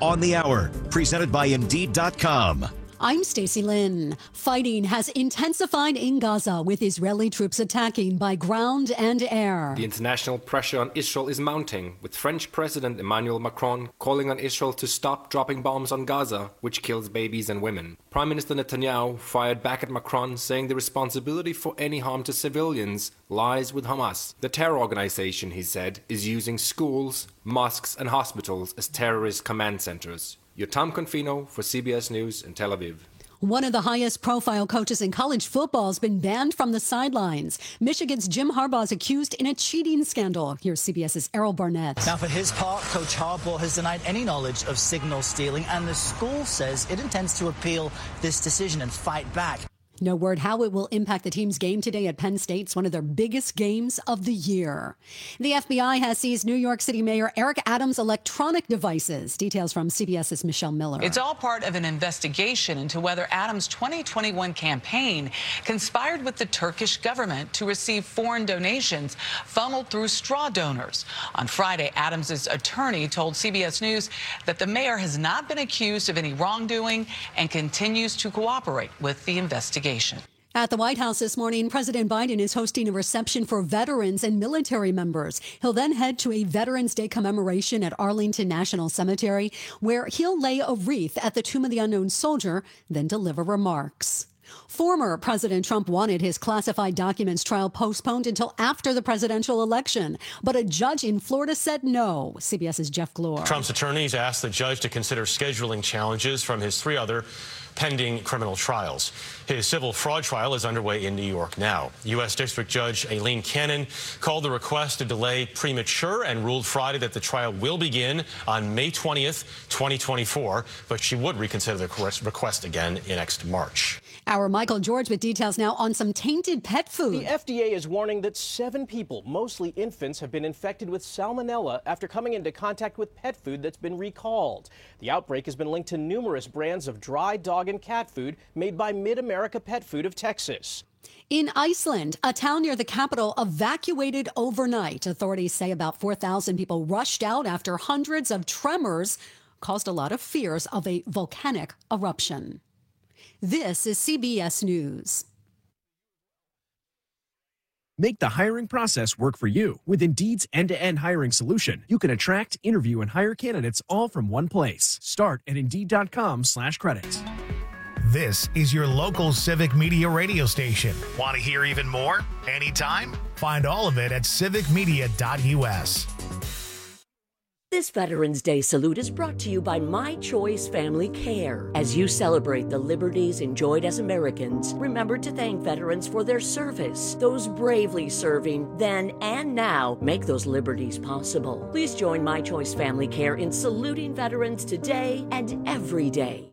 On the Hour, presented by Indeed.com. I'm Stacey Lynn. Fighting has intensified in Gaza with Israeli troops attacking by ground and air. The international pressure on Israel is mounting, with French President Emmanuel Macron calling on Israel to stop dropping bombs on Gaza, which kills babies and women. Prime Minister Netanyahu fired back at Macron, saying the responsibility for any harm to civilians lies with Hamas. The terror organization, he said, is using schools, mosques and hospitals as terrorist command centers. You're Tom Confino for CBS News in Tel Aviv. One of the highest profile coaches in college football has been banned from the sidelines. Michigan's Jim Harbaugh is accused in a cheating scandal. Here's CBS's Errol Barnett. Now, for his part, Coach Harbaugh has denied any knowledge of signal stealing, and the school says it intends to appeal this decision and fight back. No word how it will impact the team's game today at Penn State. It's one of their biggest games of the year. The FBI has seized New York City Mayor Eric Adams' electronic devices. Details from CBS's Michelle Miller. It's all part of an investigation into whether Adams' 2021 campaign conspired with the Turkish government to receive foreign donations funneled through straw donors. On Friday, Adams' attorney told CBS News that the mayor has not been accused of any wrongdoing and continues to cooperate with the investigation. At the White House this morning, President Biden is hosting a reception for veterans and military members. He'll then head to a Veterans Day commemoration at Arlington National Cemetery, where he'll lay a wreath at the Tomb of the Unknown Soldier, then deliver remarks. Former President Trump wanted his classified documents trial postponed until after the presidential election, but a judge in Florida said no. CBS's Jeff Glor. Trump's attorneys asked the judge to consider scheduling challenges from his three other pending criminal trials. His civil fraud trial is underway in New York now. U.S. District Judge Aileen Cannon called the request to delay premature and ruled Friday that the trial will begin on May 20th, 2024, but she would reconsider the request again in next March. Our Michael George with details now on some tainted pet food. The FDA is warning that 7 people, mostly infants, have been infected with salmonella after coming into contact with pet food that's been recalled. The outbreak has been linked to numerous brands of dry dog and cat food made by Mid-America Pet Food of Texas. In Iceland, a town near the capital evacuated overnight. Authorities say about 4,000 people rushed out after hundreds of tremors caused a lot of fears of a volcanic eruption. This is CBS News. Make the hiring process work for you. With Indeed's end-to-end hiring solution, you can attract, interview, and hire candidates all from one place. Start at Indeed.com/credits. This is your local Civic Media radio station. Want to hear even more? Anytime? Find all of it at civicmedia.us. This Veterans Day salute is brought to you by My Choice Family Care. As you celebrate the liberties enjoyed as Americans, remember to thank veterans for their service. Those bravely serving then and now make those liberties possible. Please join My Choice Family Care in saluting veterans today and every day.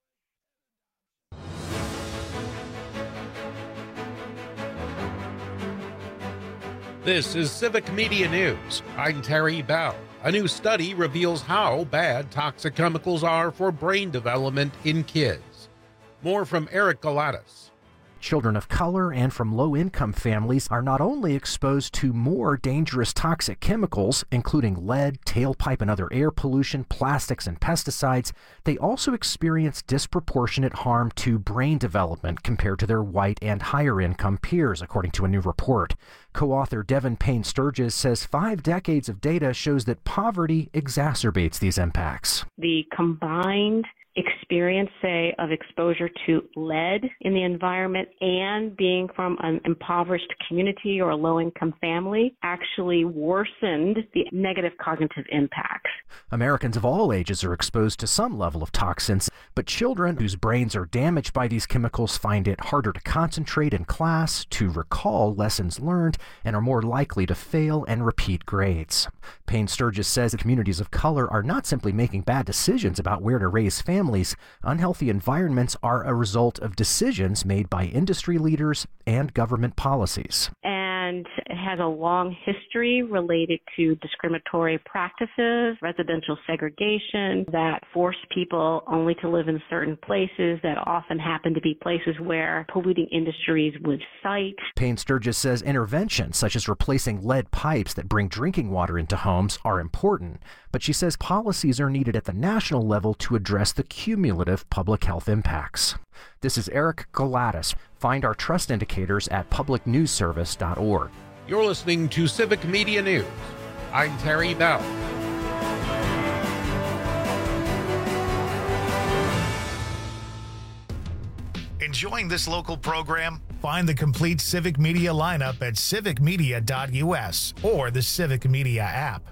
This is Civic Media News. I'm Terry Bell. A new study reveals how bad toxic chemicals are for brain development in kids. More from Eric Galatas. Children of color and from low-income families are not only exposed to more dangerous toxic chemicals, including lead, tailpipe and other air pollution, plastics and pesticides, they also experience disproportionate harm to brain development compared to their white and higher-income peers, according to a new report. Co-author Devin Payne Sturgis says 5 decades of data shows that poverty exacerbates these impacts. The combined experience, say, of exposure to lead in the environment and being from an impoverished community or a low-income family actually worsened the negative cognitive impacts. Americans of all ages are exposed to some level of toxins, but children whose brains are damaged by these chemicals find it harder to concentrate in class, to recall lessons learned, and are more likely to fail and repeat grades. Payne Sturgis says that communities of color are not simply making bad decisions about where to raise families. Unhealthy environments are a result of decisions made by industry leaders and government policies. And and has a long history related to discriminatory practices, residential segregation that force people only to live in certain places that often happen to be places where polluting industries would site. Payne Sturgis says interventions such as replacing lead pipes that bring drinking water into homes are important, but she says policies are needed at the national level to address the cumulative public health impacts. This is Eric Galatis. Find our trust indicators at publicnewsservice.org. You're listening to Civic Media News. I'm Terry Bell. Enjoying this local program? Find the complete Civic Media lineup at civicmedia.us or the Civic Media app.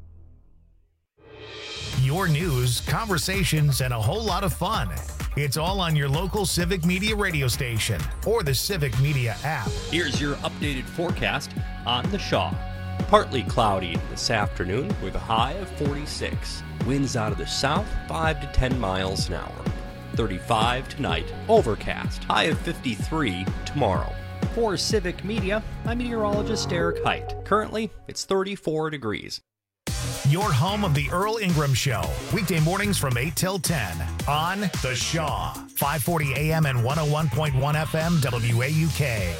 Your news, conversations, and a whole lot of fun. It's all on your local Civic Media radio station or the Civic Media app. Here's your updated forecast on the Shaw. Partly cloudy this afternoon with a high of 46. Winds out of the south 5 to 10 miles an hour. 35 tonight, overcast. High of 53 tomorrow. For Civic Media, I'm meteorologist Eric Height. Currently, it's 34 degrees. Your home of the Earl Ingram Show, weekday mornings from 8 till 10 on The Shaw, 540 AM and 101.1 FM WAUK.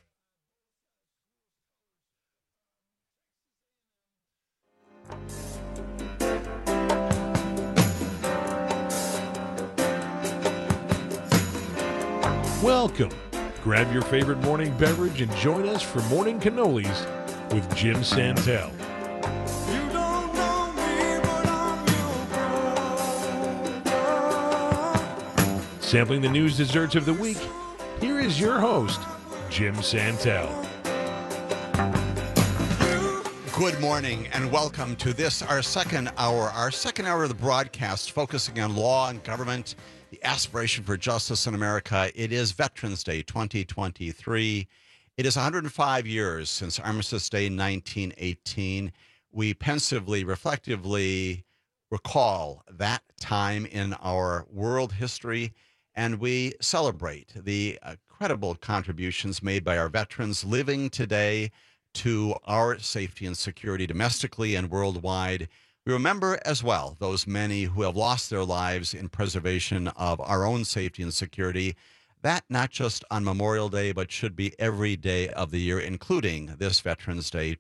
Welcome. Grab your favorite morning beverage and join us for Morning Cannolis with Jim Santel. Sampling the news desserts of the week, here is your host, Jim Santel. Good morning and welcome to this, our second hour of the broadcast, focusing on law and government, the aspiration for justice in America. It is Veterans Day 2023. It is 105 years since Armistice Day 1918. We pensively, reflectively recall that time in our world history, and we celebrate the incredible contributions made by our veterans living today to our safety and security domestically and worldwide. We remember as well those many who have lost their lives in preservation of our own safety and security. That not just on Memorial Day, but should be every day of the year, including this Veterans Day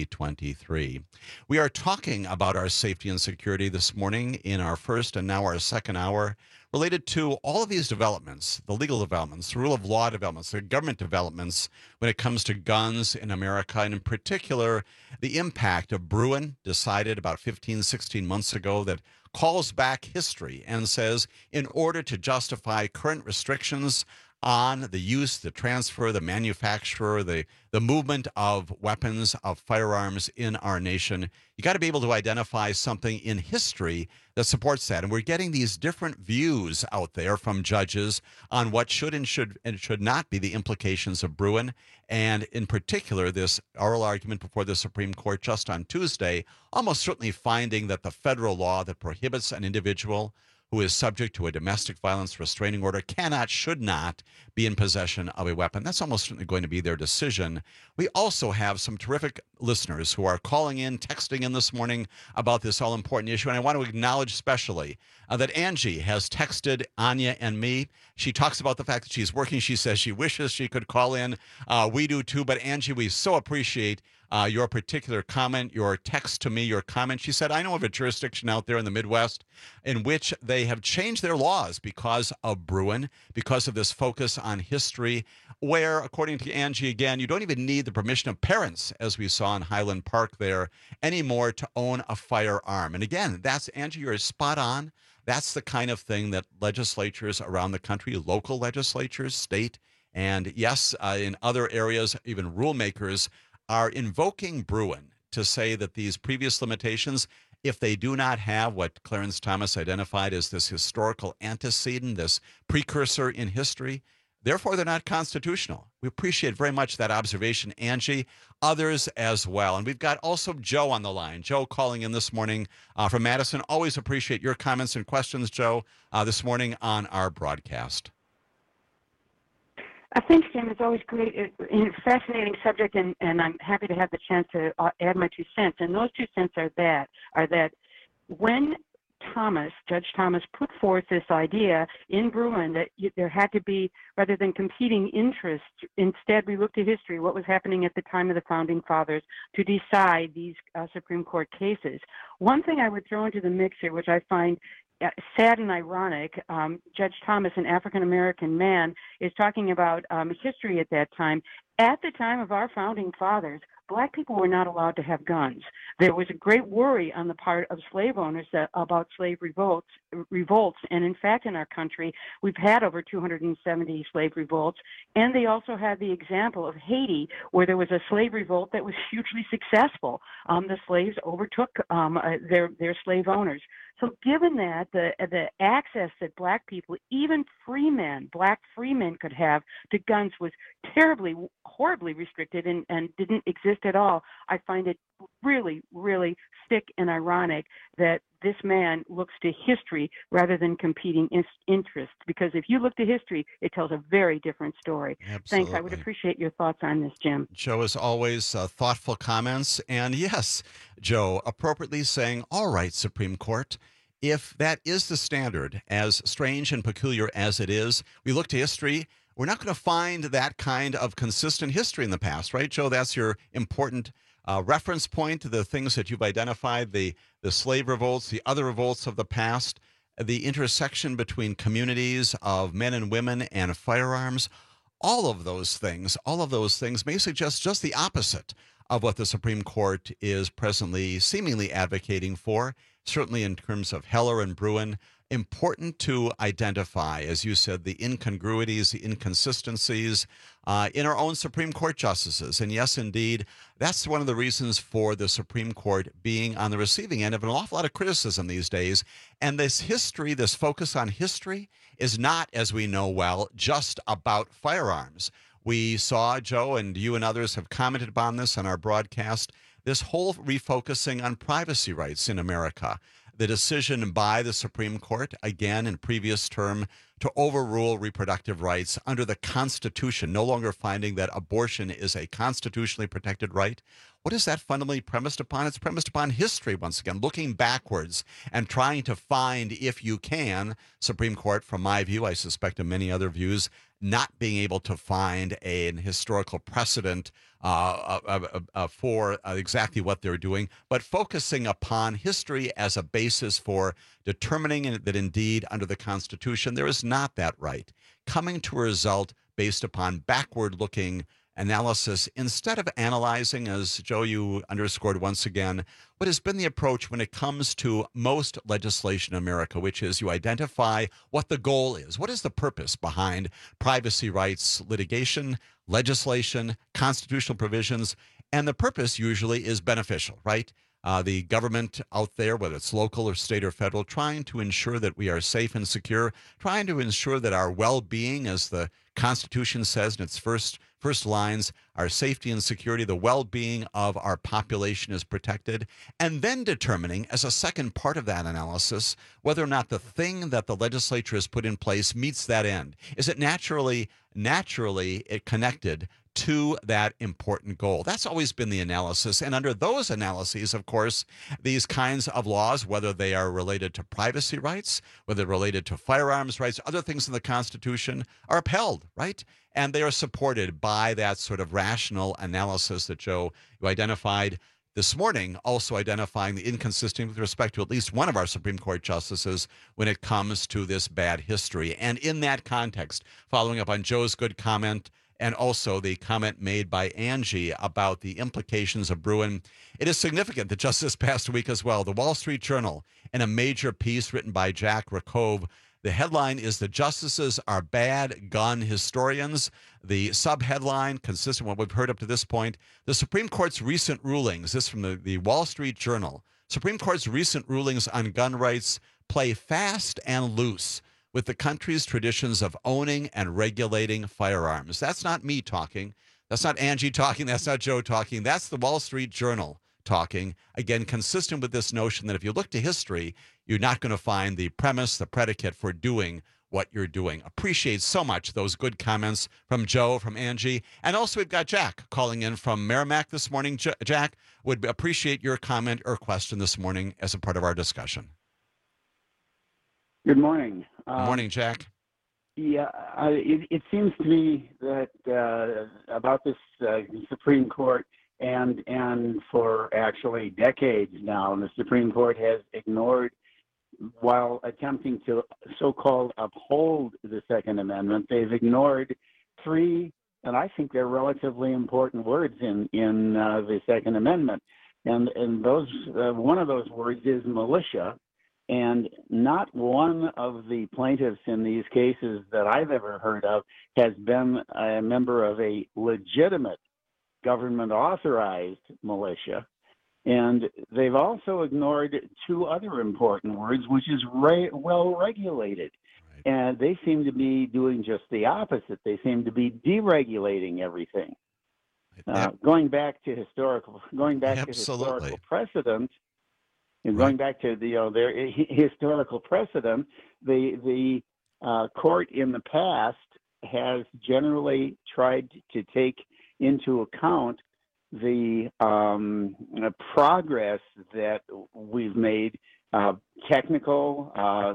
2023. We are talking about our safety and security this morning in our first and now our second hour, related to all of these developments, the legal developments, the rule of law developments, the government developments when it comes to guns in America, and in particular, the impact of Bruen, decided about 15, 16 months ago, that calls back history and says, in order to justify current restrictions on the use, the transfer, the manufacture, the movement of weapons, of firearms in our nation, you got to be able to identify something in history that supports that. And we're getting these different views out there from judges on what should and should not be the implications of Bruen. And in particular, this oral argument before the Supreme Court just on Tuesday, almost certainly finding that the federal law that prohibits an individual who is subject to a domestic violence restraining order cannot, should not be in possession of a weapon. That's almost certainly going to be their decision. We also have some terrific listeners who are calling in, texting in this morning about this all-important issue. And I want to acknowledge especially that Angie has texted Anya and me. She talks about the fact that she's working. She says she wishes she could call in. We do too. But Angie, we so appreciate your particular comment, your text to me, your comment. She said, I know of a jurisdiction out there in the Midwest in which they have changed their laws because of Bruen, because of this focus on history, where, according to Angie, again, you don't even need the permission of parents, as we saw in Highland Park there, anymore to own a firearm. And again, that's, Angie, you're spot on. That's the kind of thing that legislatures around the country, local legislatures, state, and yes, in other areas, even rulemakers, are invoking Bruen to say that these previous limitations, if they do not have what Clarence Thomas identified as this historical antecedent, this precursor in history, therefore they're not constitutional. We appreciate very much that observation, Angie, others as well. And we've got also Joe on the line. Joe calling in this morning from Madison. Always appreciate your comments and questions, Joe, this morning on our broadcast. Thanks, Jim. It's always great, fascinating subject, and I'm happy to have the chance to add my 2 cents. And those 2 cents are that when Judge Thomas put forth this idea in Bruen that there had to be, rather than competing interests, instead we looked at history, what was happening at the time of the Founding Fathers to decide these Supreme Court cases. One thing I would throw into the mix here, which I find sad and ironic, Judge Thomas, an African-American man, is talking about history at that time. At the time of our Founding Fathers, Black people were not allowed to have guns. There was a great worry on the part of slave owners about slave revolts, and in fact, in our country, we've had over 270 slave revolts, and they also had the example of Haiti, where there was a slave revolt that was hugely successful. The slaves overtook their slave owners. So given that, the access that Black people, even Black freemen could have to guns was terribly, horribly restricted and didn't exist at all, I find it really, really sick and ironic that this man looks to history rather than competing interests. Because if you look to history, it tells a very different story. Absolutely. Thanks. I would appreciate your thoughts on this, Jim. Joe, as always, thoughtful comments. And yes, Joe, appropriately saying, all right, Supreme Court, if that is the standard, as strange and peculiar as it is, we look to history, we're not going to find that kind of consistent history in the past, right, Joe? That's your important reference point to the things that you've identified, the slave revolts, the other revolts of the past, the intersection between communities of men and women and firearms. All of those things may suggest just the opposite of what the Supreme Court is presently seemingly advocating for, certainly in terms of Heller and Bruen. Important to identify, as you said, the incongruities, the inconsistencies in our own Supreme Court justices. And yes, indeed, that's one of the reasons for the Supreme Court being on the receiving end of an awful lot of criticism these days. And this history, this focus on history, is not, as we know well, just about firearms. We saw, Joe, and you and others have commented upon this on our broadcast, this whole refocusing on privacy rights in America. The decision by the Supreme Court, again in previous term, to overrule reproductive rights under the Constitution, no longer finding that abortion is a constitutionally protected right. What is that fundamentally premised upon? It's premised upon history, once again, looking backwards and trying to find, if you can, Supreme Court, from my view, I suspect of many other views, not being able to find an historical precedent for exactly what they're doing, but focusing upon history as a basis for determining that indeed under the Constitution there is not that right. Coming to a result based upon backward-looking analysis instead of analyzing, as Joe, you underscored once again, what has been the approach when it comes to most legislation in America, which is you identify what the goal is. What is the purpose behind privacy rights litigation, legislation, constitutional provisions? And the purpose usually is beneficial, right? The government out there, whether it's local or state or federal, trying to ensure that we are safe and secure, trying to ensure that our well-being, as the Constitution says in its first lines, our safety and security, the well-being of our population is protected, and then determining as a second part of that analysis whether or not the thing that the legislature has put in place meets that end. Is it naturally connected to that important goal? That's always been the analysis. And under those analyses, of course, these kinds of laws, whether they are related to privacy rights, whether related to firearms rights, other things in the Constitution, are upheld, right? And they are supported by that sort of rational analysis that, Joe, you identified this morning, also identifying the inconsistency with respect to at least one of our Supreme Court justices when it comes to this bad history. And in that context, following up on Joe's good comment, and also the comment made by Angie about the implications of Bruen, it is significant that just this past week as well, the Wall Street Journal, in a major piece written by Jack Rakove, the headline is "The Justices Are Bad Gun Historians." The subheadline, consistent with what we've heard up to this point, the Supreme Court's recent rulings, this from the Wall Street Journal, Supreme Court's recent rulings on gun rights play fast and loose with the country's traditions of owning and regulating firearms. That's not me talking. That's not Angie talking. That's not Joe talking. That's the Wall Street Journal talking. Again, consistent with this notion that if you look to history, you're not going to find the premise, the predicate for doing what you're doing. Appreciate so much those good comments from Joe, from Angie. And also we've got Jack calling in from Merrimack this morning. Jack, would appreciate your comment or question this morning as a part of our discussion. Good morning. Good morning, Jack. Yeah, it seems to me that about this Supreme Court and for actually decades now, the Supreme Court has ignored, while attempting to so-called uphold the Second Amendment, they've ignored three, and I think they're relatively important words in the Second Amendment. And those one of those words is militia. And not one of the plaintiffs in these cases that I've ever heard of has been a member of a legitimate government-authorized militia. And they've also ignored two other important words, which is well-regulated. Right. And they seem to be doing just the opposite. They seem to be deregulating everything. Going back to historical precedent, and going back to their historical precedent, the court in the past has generally tried to take into account the progress that we've made, technical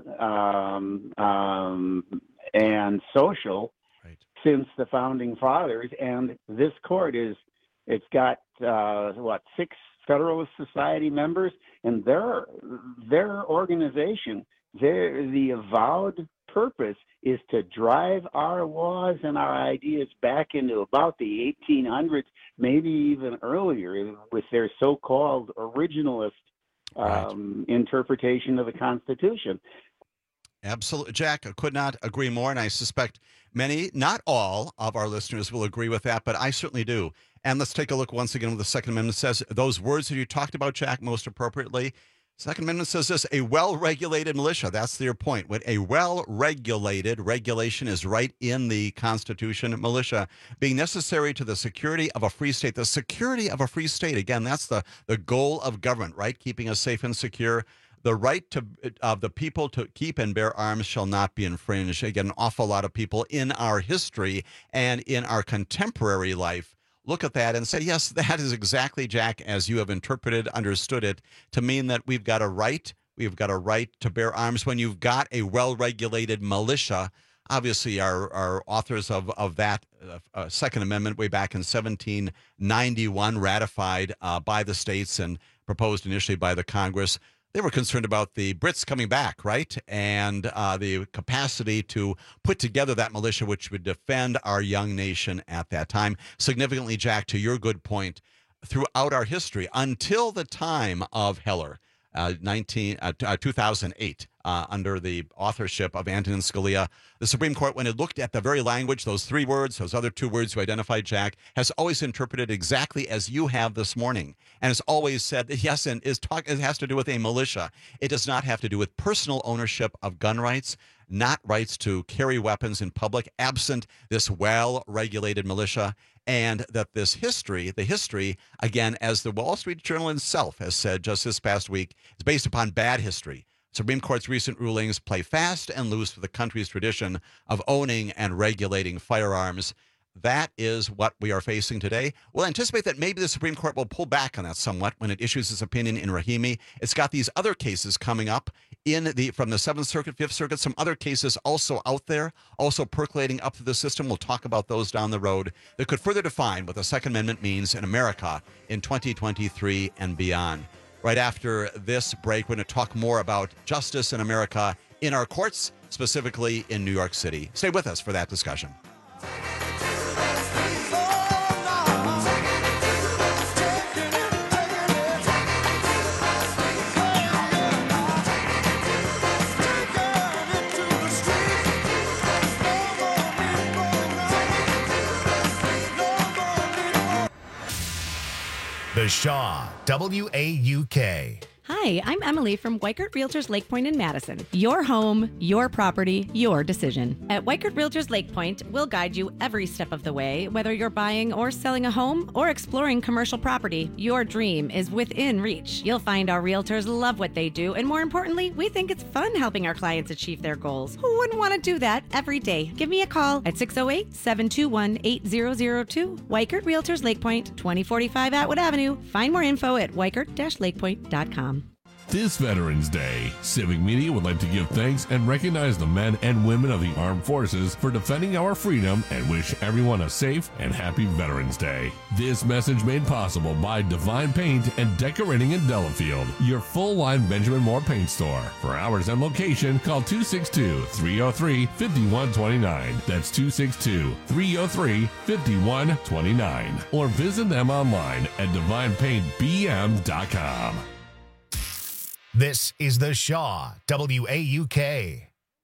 and social, since the founding fathers. And this court it's got 6 Federalist Society members, and their organization, the avowed purpose is to drive our laws and our ideas back into about the 1800s, maybe even earlier, with their so-called originalist interpretation of the Constitution. Absolutely. Jack, I could not agree more, and I suspect many, not all, of our listeners will agree with that, but I certainly do. And let's take a look once again what the Second Amendment says. Those words that you talked about, Jack, most appropriately. Second Amendment says this: a well-regulated militia. That's their point. What a well-regulated, regulation is right in the Constitution. Militia being necessary to the security of a free state. The security of a free state. Again, that's the goal of government, right? Keeping us safe and secure. The right of the people to keep and bear arms shall not be infringed. Again, an awful lot of people in our history and in our contemporary life look at that and say, yes, that is exactly, Jack, as you have interpreted, understood it, to mean that we've got a right to bear arms when you've got a well-regulated militia. Obviously, our authors of that Second Amendment way back in 1791, ratified by the states and proposed initially by the Congress, they were concerned about the Brits coming back, right? And the capacity to put together that militia which would defend our young nation at that time. Significantly, Jack, to your good point, throughout our history, until the time of Heller, 2008, under the authorship of Antonin Scalia, the Supreme Court, when it looked at the very language, those 3 words, those other 2 words you identified, Jack, has always interpreted exactly as you have this morning. And has always said that, yes, and it has to do with a militia. It does not have to do with personal ownership of gun rights, not rights to carry weapons in public, absent this well-regulated militia. And that the history, again, as the Wall Street Journal itself has said just this past week, is based upon bad history. Supreme Court's recent rulings play fast and loose with the country's tradition of owning and regulating firearms. That is what we are facing today. We'll anticipate that maybe the Supreme Court will pull back on that somewhat when it issues its opinion in Rahimi. It's got these other cases coming up from the 7th Circuit, 5th Circuit, some other cases also out there, also percolating up through the system. We'll talk about those down the road that could further define what the Second Amendment means in America in 2023 and beyond. Right after this break, we're going to talk more about justice in America in our courts, specifically in New York City. Stay with us for that discussion. The Shaw, WAUK. Hi, Hi, I'm Emily from Weichert Realtors Lake Point in Madison. Your home, your property, your decision. At Weichert Realtors Lake Point, we'll guide you every step of the way, whether you're buying or selling a home or exploring commercial property. Your dream is within reach. You'll find our realtors love what they do, and more importantly, we think it's fun helping our clients achieve their goals. Who wouldn't want to do that every day? Give me a call at 608-721-8002. Weichert Realtors Lake Point, 2045 Atwood Avenue. Find more info at weichert-lakepoint.com. This Veterans Day, Civic Media would like to give thanks and recognize the men and women of the armed forces for defending our freedom and wish everyone a safe and happy Veterans Day. This message made possible by Divine Paint and Decorating in Delafield, your full-line Benjamin Moore paint store. For hours and location, call 262-303-5129. That's 262-303-5129. Or visit them online at divinepaintbm.com. This is The Shaw, WAUK.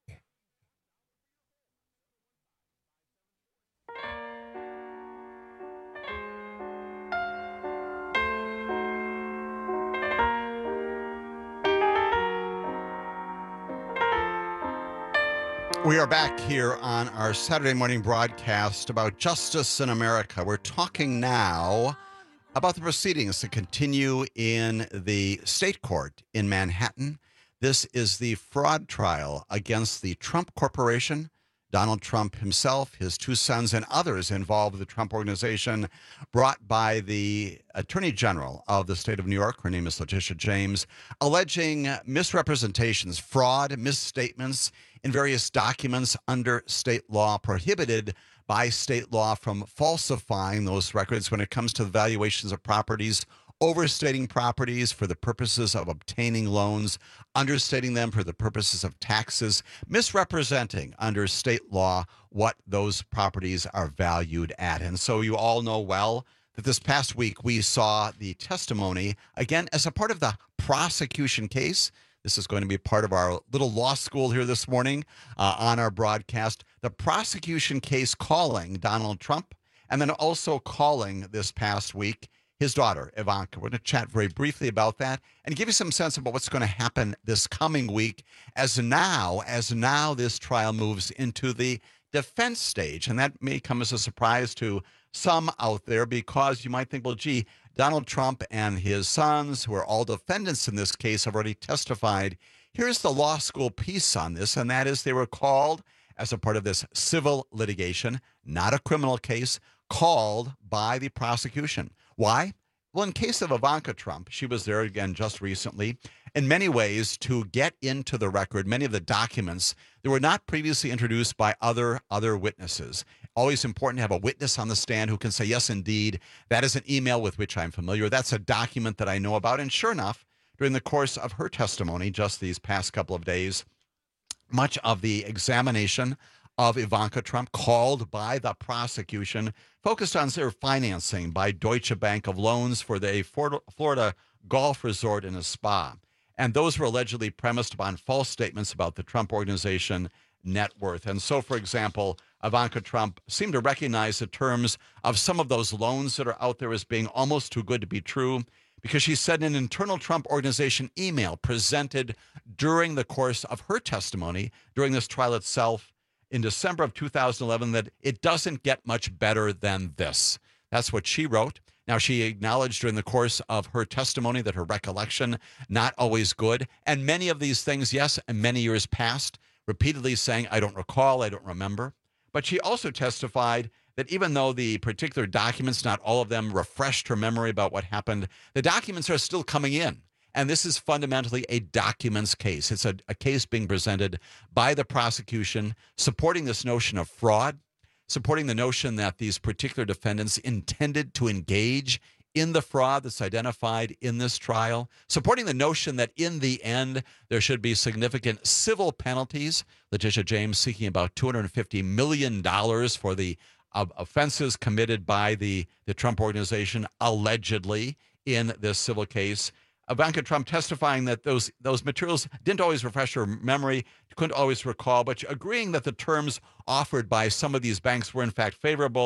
We are back here on our Saturday morning broadcast about justice in America. We're talking now about the proceedings that continue in the state court in Manhattan. This is the fraud trial against the Trump Corporation, Donald Trump himself, his two sons, and others involved with the Trump Organization, brought by the Attorney General of the state of New York. Her name is Letitia James, alleging misrepresentations, fraud, misstatements in various documents under state law, prohibited by state law from falsifying those records when it comes to the valuations of properties, overstating properties for the purposes of obtaining loans, understating them for the purposes of taxes, misrepresenting under state law what those properties are valued at. And so you all know well that this past week we saw the testimony, again, as a part of the prosecution case. This is going to be part of our little law school here this morning on our broadcast. The prosecution case calling Donald Trump, and then also calling this past week his daughter, Ivanka. We're going to chat very briefly about that and give you some sense about what's going to happen this coming week as now this trial moves into the defense stage. And that may come as a surprise to some out there, because you might think, well, gee, Donald Trump and his sons, who are all defendants in this case, have already testified. Here's the law school piece on this, and that is they were called as a part of this civil litigation, not a criminal case, called by the prosecution. Why? Well, in case of Ivanka Trump, she was there again just recently, in many ways to get into the record many of the documents that were not previously introduced by other witnesses. Always important to have a witness on the stand who can say, yes, indeed, that is an email with which I'm familiar. That's a document that I know about. And sure enough, during the course of her testimony just these past couple of days, much of the examination of Ivanka Trump, called by the prosecution, focused on their financing by Deutsche Bank of loans for the Florida golf resort and a spa. And those were allegedly premised upon false statements about the Trump Organization net worth. And so, for example, Ivanka Trump seemed to recognize the terms of some of those loans that are out there as being almost too good to be true, because she said in an internal Trump Organization email presented during the course of her testimony during this trial itself in December of 2011 that it doesn't get much better than this. That's what she wrote. Now, she acknowledged during the course of her testimony that her recollection, not always good. And many of these things, yes, and many years past, repeatedly saying, I don't recall, I don't remember. But she also testified that even though the particular documents, not all of them, refreshed her memory about what happened, the documents are still coming in. And this is fundamentally a documents case. It's a case being presented by the prosecution, supporting this notion of fraud, supporting the notion that these particular defendants intended to engage in the fraud that's identified in this trial, supporting the notion that in the end there should be significant civil penalties. Letitia James seeking about $250 million for the offenses committed by the Trump Organization allegedly in this civil case. Ivanka Trump testifying that those materials didn't always refresh her memory, couldn't always recall, but agreeing that the terms offered by some of these banks were in fact favorable,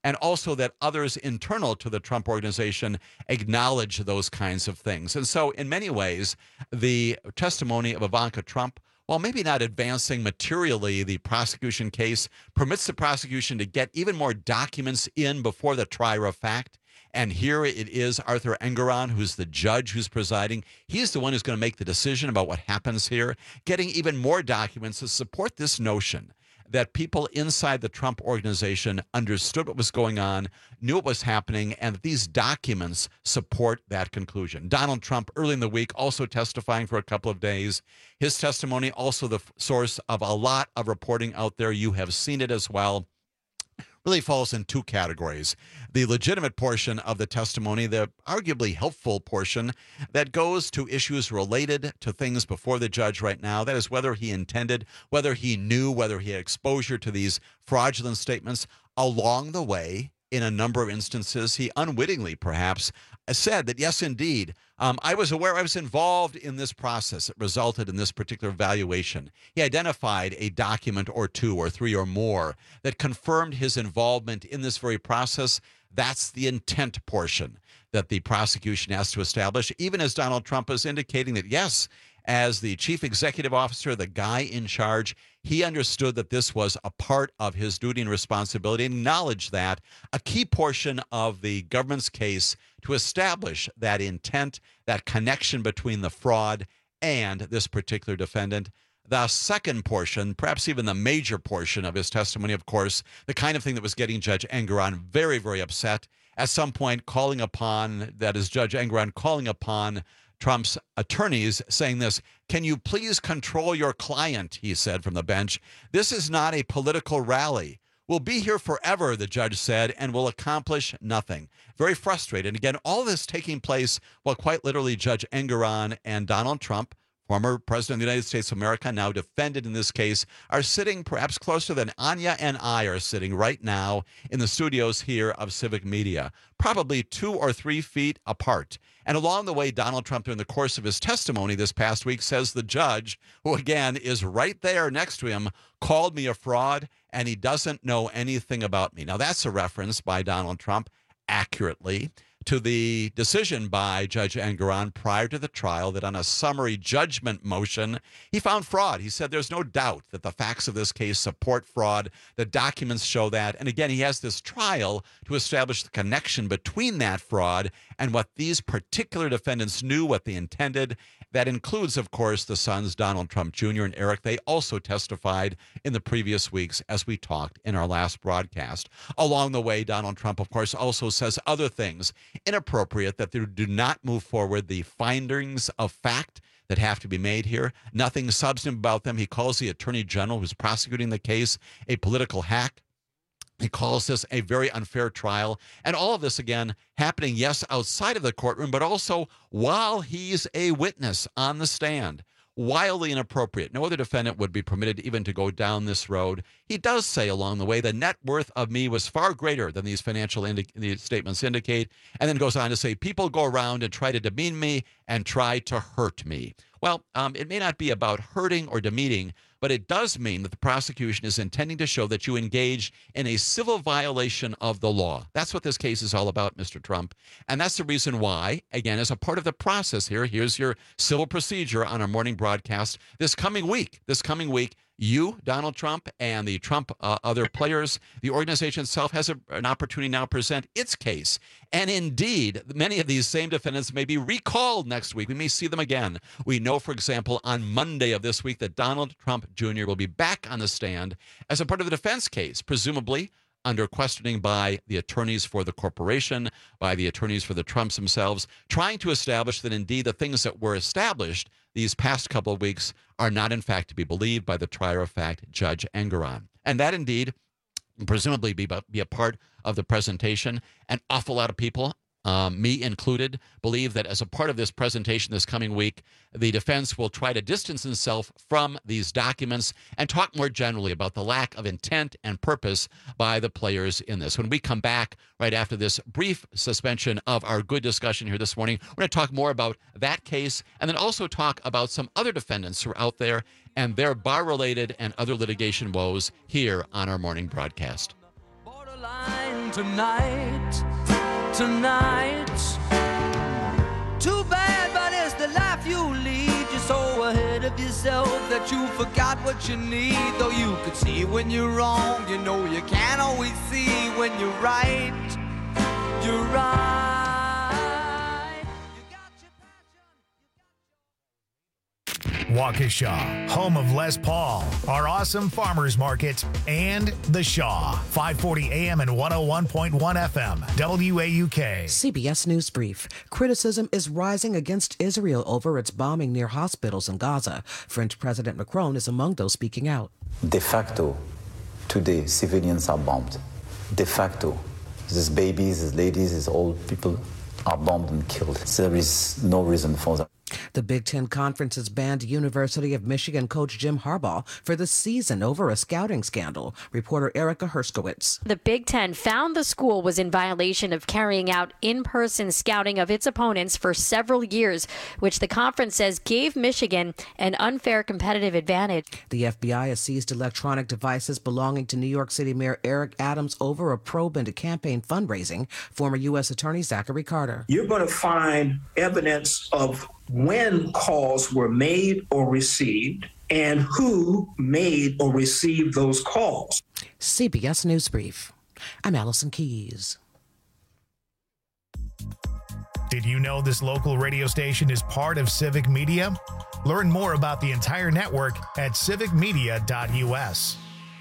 and also that others internal to the Trump organization acknowledge those kinds of things. And so in many ways, the testimony of Ivanka Trump, while maybe not advancing materially the prosecution case, permits the prosecution to get even more documents in before the trier of fact. And here it is Arthur Engoron, who's the judge who's presiding. He's the one who's going to make the decision about what happens here, getting even more documents to support this notion that people inside the Trump organization understood what was going on, knew what was happening, and that these documents support that conclusion. Donald Trump, early in the week, also testifying for a couple of days. His testimony also the source of a lot of reporting out there. You have seen it as well. Really falls in two categories. The legitimate portion of the testimony, the arguably helpful portion that goes to issues related to things before the judge right now. That is whether he intended, whether he knew, whether he had exposure to these fraudulent statements. Along the way, in a number of instances, he unwittingly perhaps said that, yes, indeed, I was aware, I was involved in this process that resulted in this particular valuation. He identified a document or two or three or more that confirmed his involvement in this very process. That's the intent portion that the prosecution has to establish, even as Donald Trump is indicating that, yes, as the chief executive officer, the guy in charge, he understood that this was a part of his duty and responsibility, and acknowledged that a key portion of the government's case to establish that intent, that connection between the fraud and this particular defendant. The second portion, perhaps even the major portion of his testimony, of course, the kind of thing that was getting Judge Engoron very, very upset, at some point calling upon, that is Judge Engoron calling upon Trump's attorneys, saying this, "Can you please control your client?" he said from the bench. "This is not a political rally. We'll be here forever," the judge said, "and will accomplish nothing." Very frustrated. And again, all this taking place while quite literally Judge Engoron and Donald Trump, former president of the United States of America, now defended in this case, are sitting perhaps closer than Anya and I are sitting right now in the studios here of Civic Media, probably 2 or 3 feet apart. And along the way, Donald Trump, during the course of his testimony this past week, says the judge, who again is right there next to him, called me a fraud and he doesn't know anything about me. Now, that's a reference by Donald Trump accurately to the decision by Judge Engoron prior to the trial that on a summary judgment motion, he found fraud. He said there's no doubt that the facts of this case support fraud. The documents show that. And again, he has this trial to establish the connection between that fraud and what these particular defendants knew, what they intended. That includes, of course, the sons, Donald Trump Jr. and Eric. They also testified in the previous weeks, as we talked in our last broadcast. Along the way, Donald Trump, of course, also says other things inappropriate, that they do not move forward the findings of fact that have to be made here. Nothing substantive about them. He calls the attorney general who's prosecuting the case a political hack. He calls this a very unfair trial. And all of this, again, happening, yes, outside of the courtroom, but also while he's a witness on the stand. Wildly inappropriate. No other defendant would be permitted even to go down this road. He does say along the way, the net worth of me was far greater than these financial these statements indicate, and then goes on to say, people go around and try to demean me and try to hurt me. Well, it may not be about hurting or demeaning, but it does mean that the prosecution is intending to show that you engaged in a civil violation of the law. That's what this case is all about, Mr. Trump. And that's the reason why, again, as a part of the process here, here's your civil procedure on our morning broadcast. This coming week, you, Donald Trump, and the Trump other players, the organization itself has an opportunity now to present its case. And indeed, many of these same defendants may be recalled next week. We may see them again. We know, for example, on Monday of this week that Donald Trump Jr. will be back on the stand as a part of the defense case, presumably under questioning by the attorneys for the corporation, by the attorneys for the Trumps themselves, trying to establish that indeed the things that were established these past couple of weeks are not in fact to be believed by the trier of fact, Judge Engoron. And that indeed presumably be a part of the presentation. An awful lot of people, me included, believe that as a part of this presentation this coming week, the defense will try to distance itself from these documents and talk more generally about the lack of intent and purpose by the players in this. When we come back right after this brief suspension of our good discussion here this morning, we're going to talk more about that case and then also talk about some other defendants who are out there and their bar-related and other litigation woes here on our morning broadcast. Borderline tonight. Too bad, but it's the life you lead. You're so ahead of yourself that you forgot what you need. Though you could see when you're wrong, you know you can't always see when you're right. You're right. Waukesha, home of Les Paul, our awesome farmers market, and The Shaw, 540 AM and 101.1 FM, WAUK. CBS News Brief. Criticism is rising against Israel over its bombing near hospitals in Gaza. French President Macron is among those speaking out. De facto, today, civilians are bombed. De facto. These babies, these ladies, these old people are bombed and killed. There is no reason for that. The Big Ten Conference has banned University of Michigan coach Jim Harbaugh for the season over a scouting scandal. Reporter Erica Herskowitz. The Big Ten found the school was in violation of carrying out in-person scouting of its opponents for several years, which the conference says gave Michigan an unfair competitive advantage. The FBI has seized electronic devices belonging to New York City Mayor Eric Adams over a probe into campaign fundraising. Former U.S. Attorney Zachary Carter. You're going to find evidence of when calls were made or received and who made or received those calls. CBS News Brief. I'm Allison Keyes. Did you know this local radio station is part of Civic Media? Learn more about the entire network at civicmedia.us.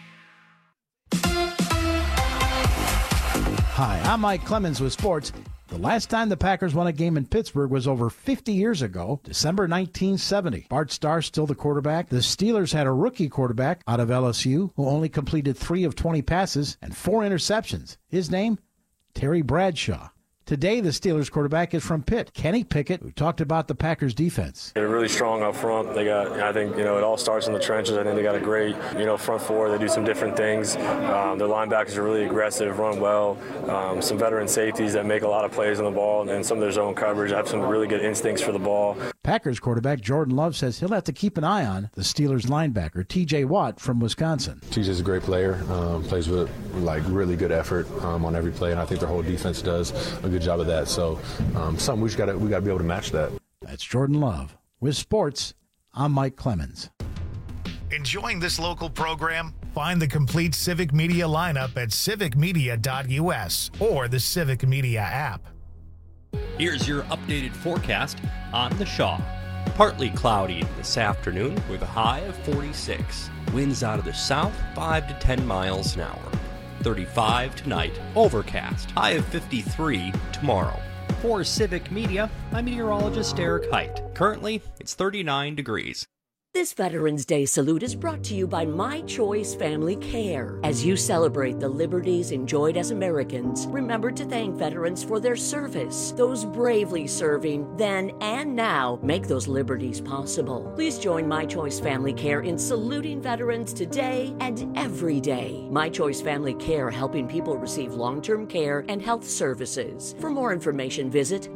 Hi, I'm Mike Clemens with sports. The last time the Packers won a game in Pittsburgh was over 50 years ago, December 1970. Bart Starr still the quarterback. The Steelers had a rookie quarterback out of LSU who only completed 3 of 20 passes and 4 interceptions. His name? Terry Bradshaw. Today, the Steelers quarterback is from Pitt, Kenny Pickett, who talked about the Packers' defense. They're really strong up front. They got, I think, it all starts in the trenches. I think they got a great, front four. They do some different things. Their linebackers are really aggressive, run well. Some veteran safeties that make a lot of plays on the ball, and some of their zone coverage have some really good instincts for the ball. Packers quarterback Jordan Love says he'll have to keep an eye on the Steelers linebacker T.J. Watt from Wisconsin. TJ's a great player, plays with really good effort on every play, and I think their whole defense does a good job of that. So something we got to be able to match that. That's Jordan Love. With sports, I'm Mike Clemens. Enjoying this local program? Find the complete Civic Media lineup at civicmedia.us or the Civic Media app. Here's your updated forecast on the Shaw. Partly cloudy this afternoon with a high of 46. Winds out of the south 5 to 10 miles an hour. 35 tonight, overcast. High of 53 tomorrow. For Civic Media, I'm meteorologist Derek Height. Currently, it's 39 degrees. This Veterans Day salute is brought to you by My Choice Family Care. As you celebrate the liberties enjoyed as Americans, remember to thank veterans for their service. Those bravely serving then and now make those liberties possible. Please join My Choice Family Care in saluting veterans today and every day. My Choice Family Care, helping people receive long-term care and health services. For more information, visit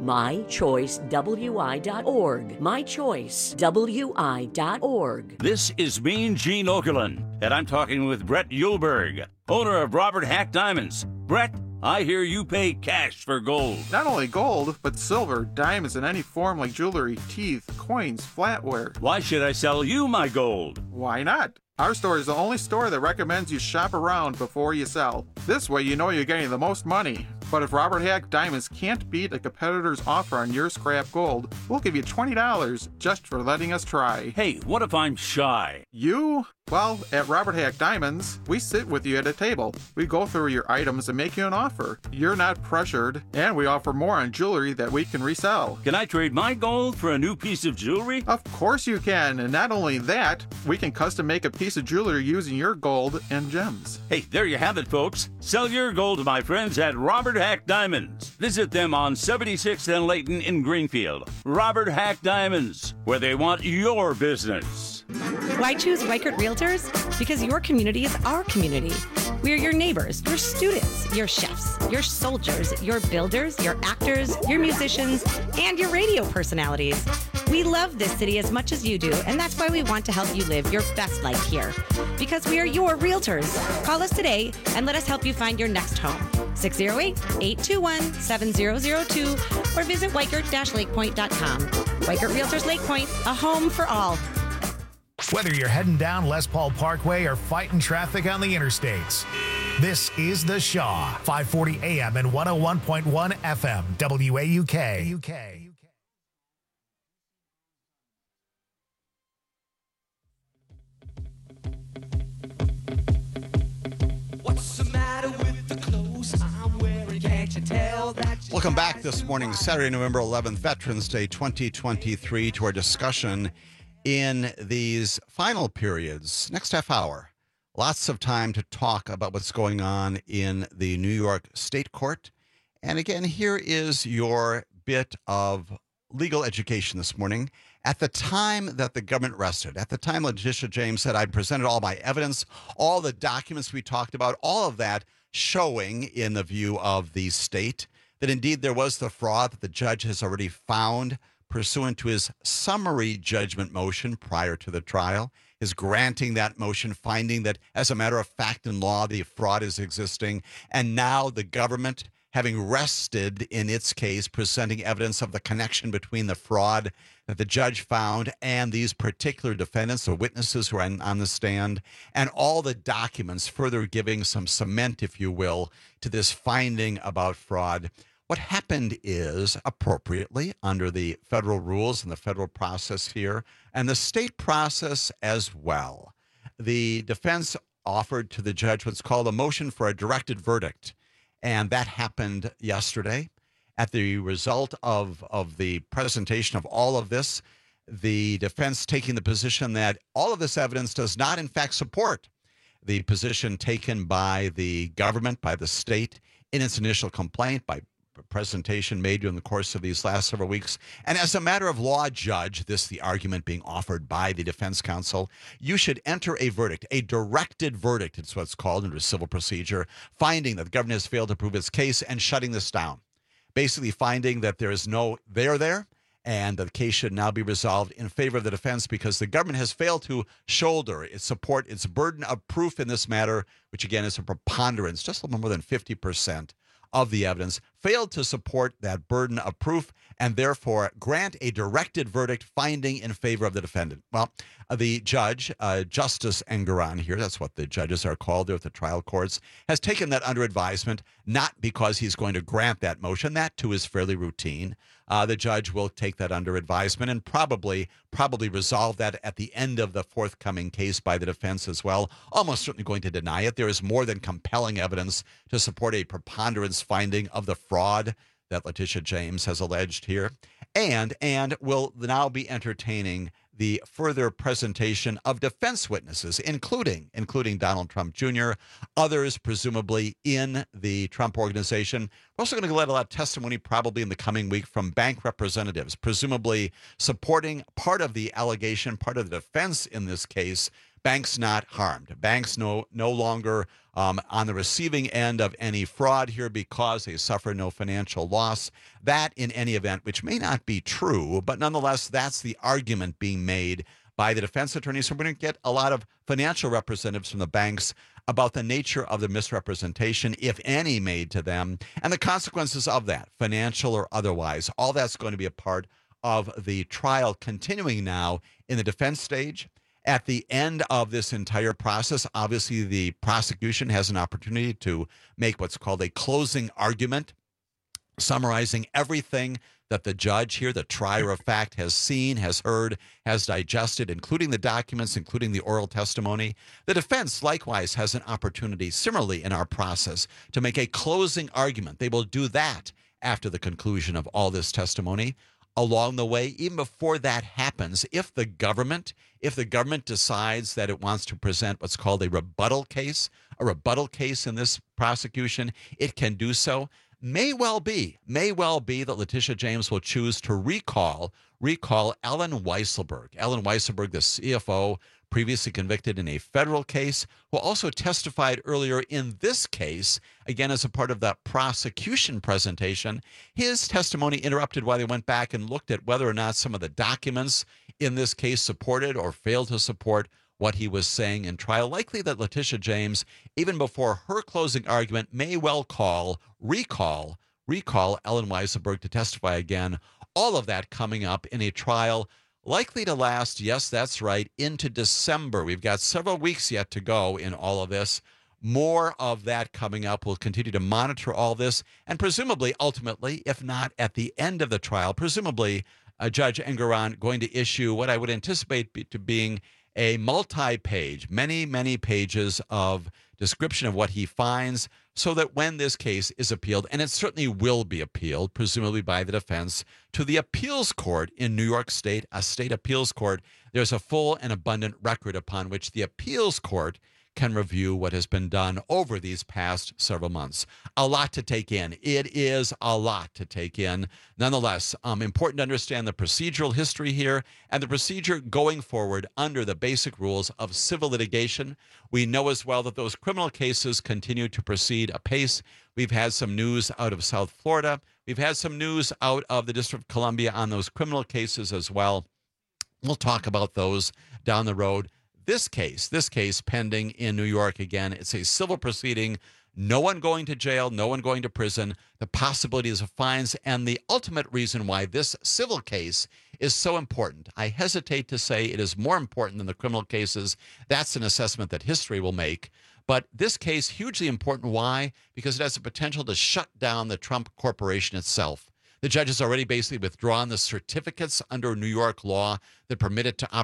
mychoicewi.org. mychoicewi.org. This is me, Gene Okerlund, and I'm talking with Brett Yulberg, owner of Robert Hack Diamonds. Brett, I hear you pay cash for gold. Not only gold, but silver, diamonds in any form like jewelry, teeth, coins, flatware. Why should I sell you my gold? Why not? Our store is the only store that recommends you shop around before you sell. This way you know you're getting the most money. But if Robert Hack Diamonds can't beat a competitor's offer on your scrap gold, we'll give you $20 just for letting us try. Hey, what if I'm shy? You? Well, at Robert Hack Diamonds, we sit with you at a table. We go through your items and make you an offer. You're not pressured, and we offer more on jewelry that we can resell. Can I trade my gold for a new piece of jewelry? Of course you can, and not only that, we can custom make a piece of jewelry using your gold and gems. Hey, there you have it, folks. Sell your gold to my friends at Robert Hack Diamonds. Visit them on 76th and Layton in Greenfield. Robert Hack Diamonds, where they want your business. Why choose Weichert Realtors? Because your community is our community. We are your neighbors, your students, your chefs, your soldiers, your builders, your actors, your musicians, and your radio personalities. We love this city as much as you do, and that's why we want to help you live your best life here. Because we are your realtors. Call us today and let us help you find your next home. 608-821-7002 or visit Weikert-Lakepoint.com. Weikert Realtors Lake Point, a home for all. Whether you're heading down Les Paul Parkway or fighting traffic on the interstates, this is The Shaw, 540 AM and 101.1 FM, WAUK. What's the matter with the clothes I'm wearing? Can't you tell that? Welcome back this morning, Saturday, November 11th, Veterans Day 2023, to our discussion in these final periods. Next half hour, lots of time to talk about what's going on in the New York State Court. And again, here is your bit of legal education this morning. At the time that the government rested, at the time Letitia James said, I presented all my evidence, all the documents we talked about, all of that showing in the view of the state that indeed there was the fraud that the judge has already found pursuant to his summary judgment motion prior to the trial, is granting that motion, finding that as a matter of fact and law, the fraud is existing. And now the government, having rested in its case, presenting evidence of the connection between the fraud that the judge found and these particular defendants, the witnesses who are on the stand, and all the documents further giving some cement, if you will, to this finding about fraud. What happened is, appropriately, under the federal rules and the federal process here, and the state process as well, the defense offered to the judge what's called a motion for a directed verdict. And that happened yesterday. At the result of the presentation of all of this, the defense taking the position that all of this evidence does not, in fact, support the position taken by the government, by the state, in its initial complaint, by presentation made during the course of these last several weeks. And as a matter of law, judge, this the argument being offered by the defense counsel, you should enter a verdict, a directed verdict, it's what's called under civil procedure, finding that the government has failed to prove its case and shutting this down. Basically finding that there is no there, and the case should now be resolved in favor of the defense because the government has failed to shoulder its burden of proof in this matter, which again is a preponderance, just a little more than 50% of the evidence, failed to support that burden of proof and therefore grant a directed verdict finding in favor of the defendant. Well, the judge, Justice Engoron here, that's what the judges are called there at the trial courts, has taken that under advisement, not because he's going to grant that motion. That too is fairly routine. The judge will take that under advisement and probably resolve that at the end of the forthcoming case by the defense as well. Almost certainly going to deny it. There is more than compelling evidence to support a preponderance finding of the fraud that Letitia James has alleged here, and will now be entertaining the further presentation of defense witnesses, including Donald Trump Jr., others presumably in the Trump organization. We're also going to let a lot of testimony probably in the coming week from bank representatives, presumably supporting part of the allegation, part of the defense in this case. Banks not harmed. Banks no longer on the receiving end of any fraud here because they suffer no financial loss. That, in any event, which may not be true, but nonetheless, that's the argument being made by the defense attorneys. So we're going to get a lot of financial representatives from the banks about the nature of the misrepresentation, if any, made to them, and the consequences of that, financial or otherwise. All that's going to be a part of the trial continuing now in the defense stage. At the end of this entire process, obviously the prosecution has an opportunity to make what's called a closing argument, summarizing everything that the judge here, the trier of fact, has seen, has heard, has digested, including the documents, including the oral testimony. The defense, likewise, has an opportunity, similarly in our process, to make a closing argument. They will do that after the conclusion of all this testimony. Along the way, even before that happens, if the government decides that it wants to present what's called a rebuttal case in this prosecution, it can do so. May well be that Letitia James will choose to recall Ellen Weisselberg. Ellen Weisselberg, the CFO, previously convicted in a federal case, who also testified earlier in this case, again as a part of the prosecution presentation. His testimony interrupted while they went back and looked at whether or not some of the documents in this case supported or failed to support what he was saying in trial. Likely that Letitia James, even before her closing argument, may well recall Ellen Weiselberg to testify again. All of that coming up in a trial likely to last, yes, that's right, into December. We've got several weeks yet to go in all of this. More of that coming up. We'll continue to monitor all this, and presumably, ultimately, if not at the end of the trial, presumably Judge Engoron going to issue what I would anticipate to being a multi-page, many pages of description of what he finds, so that when this case is appealed, and it certainly will be appealed, presumably by the defense, to the appeals court in New York State, a state appeals court, there's a full and abundant record upon which the appeals court can review what has been done over these past several months. A lot to take in. It is a lot to take in. Nonetheless, important to understand the procedural history here and the procedure going forward under the basic rules of civil litigation. We know as well that those criminal cases continue to proceed apace. We've had some news out of South Florida. We've had some news out of the District of Columbia on those criminal cases as well. We'll talk about those down the road. This case pending in New York, again, it's a civil proceeding, no one going to jail, no one going to prison, the possibilities of fines, and the ultimate reason why this civil case is so important. I hesitate to say it is more important than the criminal cases. That's an assessment that history will make. But this case, hugely important. Why? Because it has the potential to shut down the Trump Corporation itself. The judge has already basically withdrawn the certificates under New York law that permit it to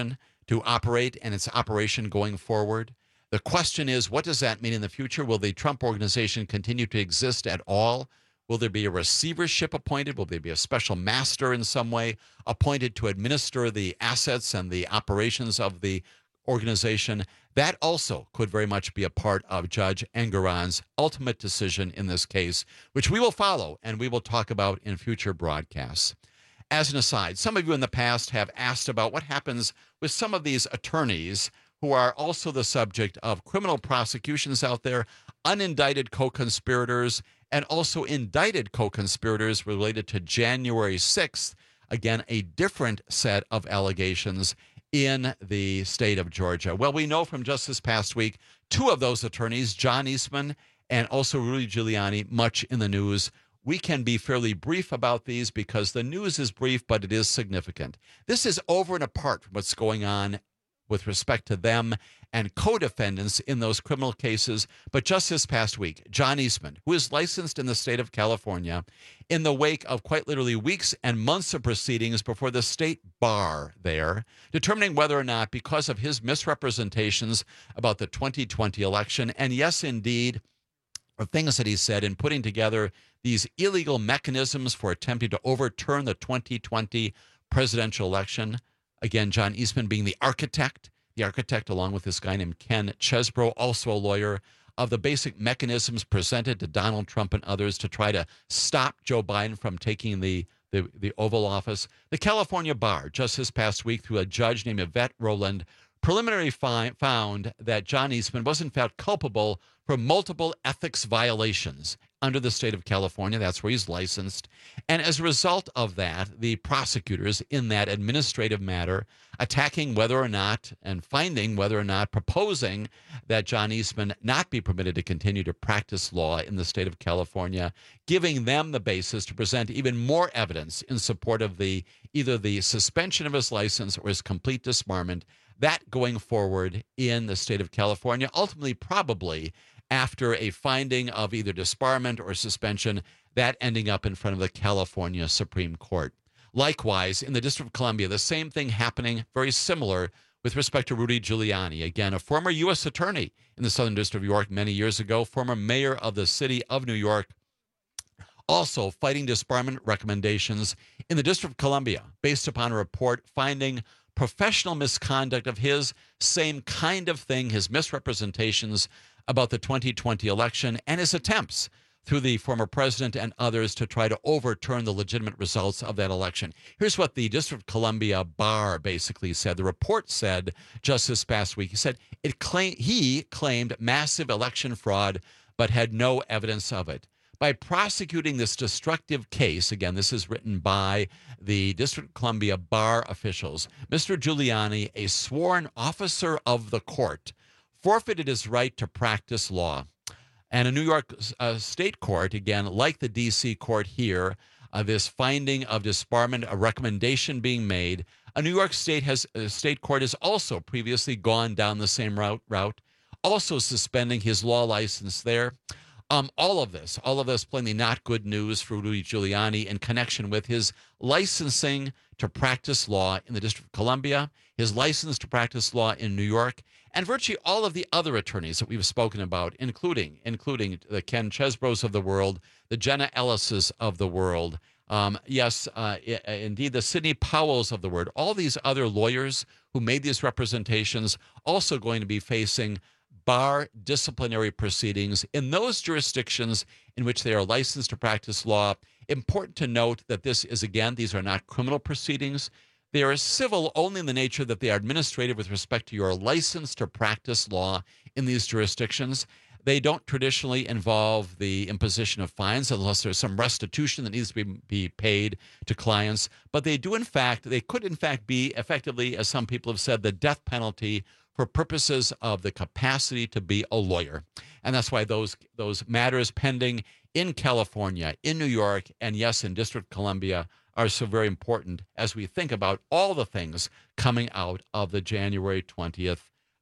operate and its operation going forward. The question is, what does that mean in the future? Will the Trump Organization continue to exist at all? Will there be a receivership appointed? Will there be a special master in some way appointed to administer the assets and the operations of the organization? That also could very much be a part of Judge Engoron's ultimate decision in this case, which we will follow and we will talk about in future broadcasts. As an aside, some of you in the past have asked about what happens with some of these attorneys who are also the subject of criminal prosecutions out there, unindicted co-conspirators, and also indicted co-conspirators related to January 6th. Again, a different set of allegations in the state of Georgia. Well, we know from just this past week, two of those attorneys, John Eastman and also Rudy Giuliani, much in the news. We can be fairly brief about these because the news is brief, but it is significant. This is over and apart from what's going on with respect to them and co-defendants in those criminal cases. But just this past week, John Eastman, who is licensed in the state of California, in the wake of quite literally weeks and months of proceedings before the state bar there, determining whether or not, because of his misrepresentations about the 2020 election, and yes, indeed, the things that he said in putting together these illegal mechanisms for attempting to overturn the 2020 presidential election. Again, John Eastman being the architect along with this guy named Ken Chesbro, also a lawyer, of the basic mechanisms presented to Donald Trump and others to try to stop Joe Biden from taking the Oval Office. The California bar, just this past week, through a judge named Yvette Rowland, preliminary found that John Eastman was in fact culpable for multiple ethics violations under the state of California. That's where he's licensed. And as a result of that, the prosecutors in that administrative matter attacking whether or not and finding whether or not, proposing that John Eastman not be permitted to continue to practice law in the state of California, giving them the basis to present even more evidence in support of either the suspension of his license or his complete disbarment. That going forward in the state of California, ultimately probably after a finding of either disbarment or suspension, that ending up in front of the California Supreme Court. Likewise, in the District of Columbia, the same thing happening, very similar with respect to Rudy Giuliani. Again, a former U.S. attorney in the Southern District of New York many years ago, former mayor of the city of New York, also fighting disbarment recommendations in the District of Columbia based upon a report finding professional misconduct of his, same kind of thing, his misrepresentations about the 2020 election and his attempts through the former president and others to try to overturn the legitimate results of that election. Here's what the District of Columbia bar basically said. The report said just this past week, he said he claimed massive election fraud but had no evidence of it. By prosecuting this destructive case, again, this is written by the District of Columbia bar officials, Mr. Giuliani, a sworn officer of the court, forfeited his right to practice law. And a New York state court, again, like the D.C. court here, this finding of disbarment, a recommendation being made. A New York state court has also previously gone down the same route, also suspending his law license there. All of this plainly not good news for Rudy Giuliani in connection with his licensing to practice law in the District of Columbia, his license to practice law in New York, and virtually all of the other attorneys that we've spoken about, including the Ken Chesbros of the world, the Jenna Ellises of the world, indeed the Sidney Powells of the world, all these other lawyers who made these representations also going to be facing bar disciplinary proceedings in those jurisdictions in which they are licensed to practice law. Important to note that this is, again, these are not criminal proceedings. They are civil only in the nature that they are administrative with respect to your license to practice law in these jurisdictions. They don't traditionally involve the imposition of fines unless there's some restitution that needs to be paid to clients. But they could in fact be effectively, as some people have said, the death penalty for purposes of the capacity to be a lawyer. And that's why those matters pending in California, in New York, and yes, in District of Columbia are so very important as we think about all the things coming out of the January 6th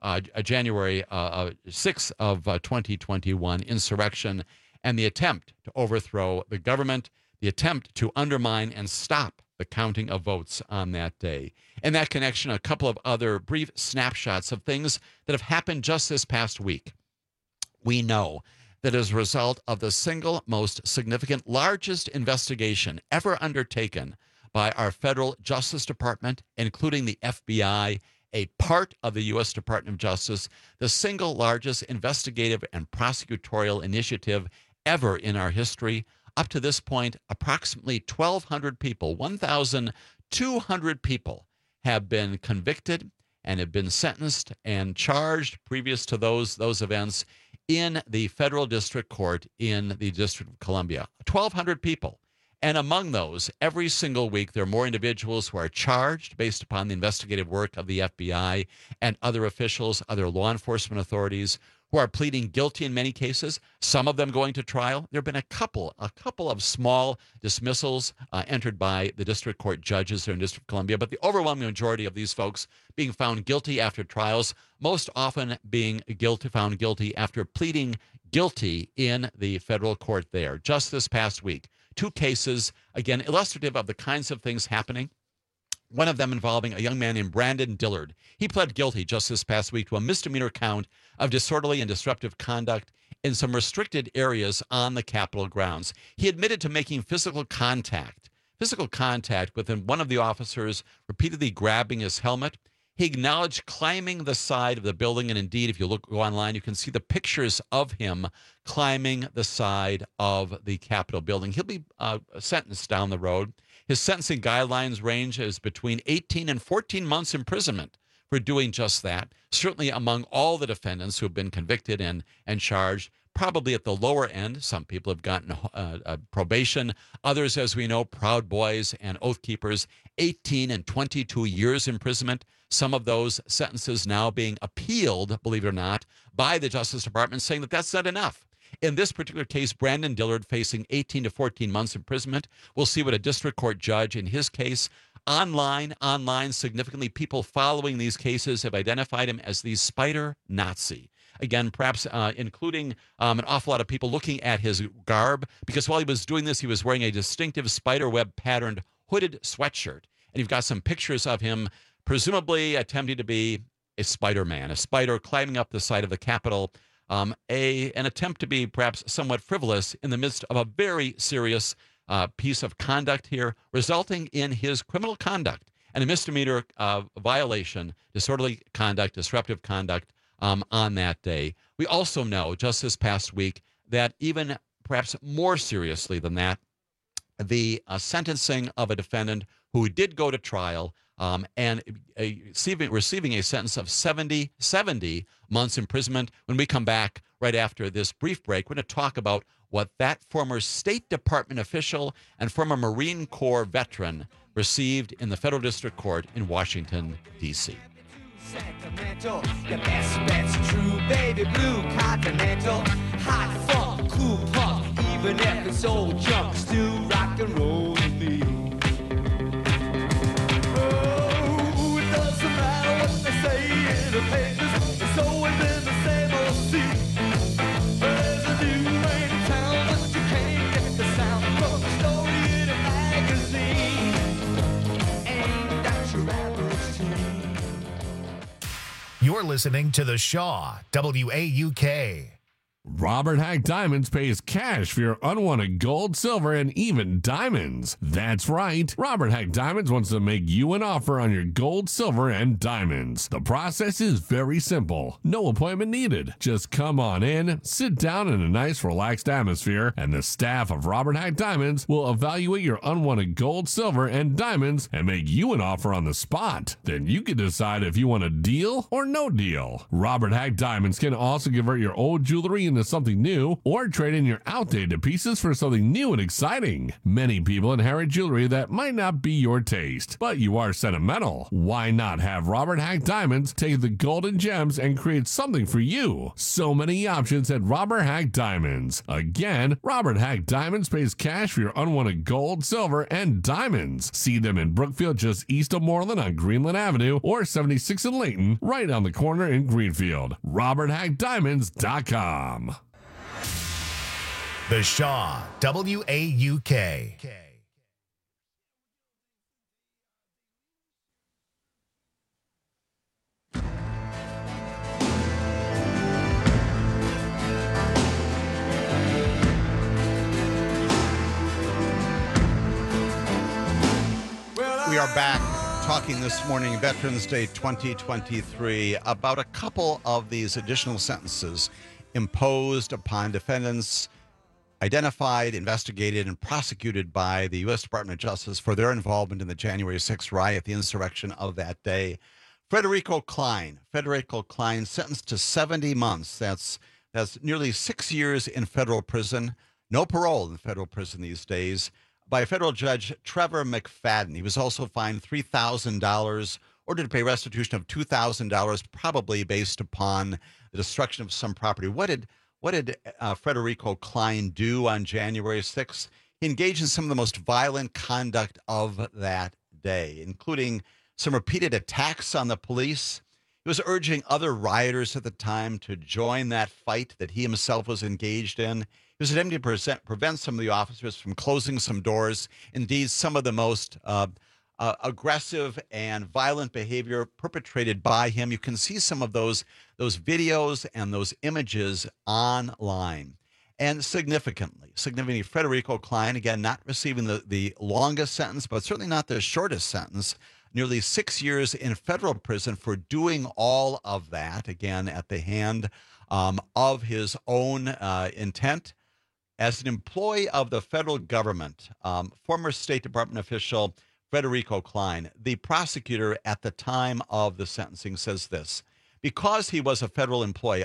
of 2021 insurrection and the attempt to overthrow the government, the attempt to undermine and stop the counting of votes on that day. In that connection, a couple of other brief snapshots of things that have happened just this past week. We know that as a result of the single most significant, largest investigation ever undertaken by our federal Justice Department, including the FBI, a part of the U.S. Department of Justice, the single largest investigative and prosecutorial initiative ever in our history. Up to this point, approximately 1,200 people, 1,200 people have been convicted and have been sentenced and charged previous to those events in the federal district court in the District of Columbia. 1,200 people. And among those, every single week, there are more individuals who are charged based upon the investigative work of the FBI and other officials, other law enforcement authorities, who are pleading guilty in many cases, some of them going to trial. There have been a couple of small dismissals entered by the district court judges there in District of Columbia, but the overwhelming majority of these folks being found guilty after trials, most often being found guilty after pleading guilty in the federal court there. Just this past week, 2 cases, again, illustrative of the kinds of things happening. One of them involving a young man named Brandon Dillard. He pled guilty just this past week to a misdemeanor count of disorderly and disruptive conduct in some restricted areas on the Capitol grounds. He admitted to making physical contact with one of the officers, repeatedly grabbing his helmet. He acknowledged climbing the side of the building, and indeed, if you go online, you can see the pictures of him climbing the side of the Capitol building. He'll be sentenced down the road. His sentencing guidelines range is between 18 and 14 months imprisonment for doing just that. Certainly among all the defendants who have been convicted and charged, probably at the lower end. Some people have gotten probation. Others, as we know, Proud Boys and Oath Keepers, 18 and 22 years imprisonment. Some of those sentences now being appealed, believe it or not, by the Justice Department, saying that that's not enough. In this particular case, Brandon Dillard facing 18 to 14 months imprisonment. We'll see what a district court judge in his case. Online, significantly, people following these cases have identified him as the Spider Nazi. Again, perhaps including an awful lot of people looking at his garb, because while he was doing this, he was wearing a distinctive spiderweb patterned hooded sweatshirt. And you've got some pictures of him presumably attempting to be a Spider-Man, a spider climbing up the side of the Capitol. An attempt to be perhaps somewhat frivolous in the midst of a very serious piece of conduct here, resulting in his criminal conduct and a misdemeanor violation, disorderly conduct, disruptive conduct on that day. We also know just this past week that even perhaps more seriously than that, the sentencing of a defendant who did go to trial and receiving a sentence of 70 months imprisonment. When we come back right after this brief break, we're going to talk about what that former State Department official and former Marine Corps veteran received in the Federal District Court in Washington, D.C. Sacramento, your best bet's true, baby blue continental, hot funk, cool punk, even if it's old junk, still rock and roll to me. Oh, it doesn't matter what they say in the papers, it's always been the same old scene. There's a new rain in town, but you can't get the sound from the story in a magazine. Ain't that your average teen? You're listening to The Shaw, WAUK. Robert Hack Diamonds pays cash for your unwanted gold, silver, and even diamonds. That's right. Robert Hack Diamonds wants to make you an offer on your gold, silver, and diamonds. The process is very simple. No appointment needed. Just come on in, sit down in a nice, relaxed atmosphere, and the staff of Robert Hack Diamonds will evaluate your unwanted gold, silver, and diamonds and make you an offer on the spot. Then you can decide if you want a deal or no deal. Robert Hack Diamonds can also convert your old jewelry into something new or trade in your outdated pieces for something new and exciting. Many people inherit jewelry that might not be your taste, but you are sentimental. Why not have Robert Hack Diamonds take the golden gems and create something for you? So many options at Robert Hack Diamonds. Again, Robert Hack Diamonds pays cash for your unwanted gold, silver, and diamonds. See them in Brookfield just east of Moreland on Greenland Avenue or 76 in Layton, right on the corner in Greenfield. RobertHackDiamonds.com. The Shaw, WAUK. We are back talking this morning, Veterans Day 2023, about a couple of these additional sentences imposed upon defendants identified, investigated, and prosecuted by the U.S. Department of Justice for their involvement in the January 6th riot, the insurrection of that day. Frederico Klein sentenced to 70 months. That's nearly 6 years in federal prison. No parole in federal prison these days, by federal judge Trevor McFadden. He was also fined $3,000, ordered to pay restitution of $2,000, probably based upon the destruction of some property. What did Frederico Klein do on January 6th? He engaged in some of the most violent conduct of that day, including some repeated attacks on the police. He was urging other rioters at the time to join that fight that he himself was engaged in. He was attempting to prevent some of the officers from closing some doors. Indeed, some of the most aggressive and violent behavior perpetrated by him. You can see some of those videos and those images online. And significantly, Frederico Klein, again, not receiving the longest sentence, but certainly not the shortest sentence, nearly 6 years in federal prison for doing all of that, again, at the hand of his own intent. As an employee of the federal government, former State Department official Frederico Klein, the prosecutor at the time of the sentencing, says this: because he was a federal employee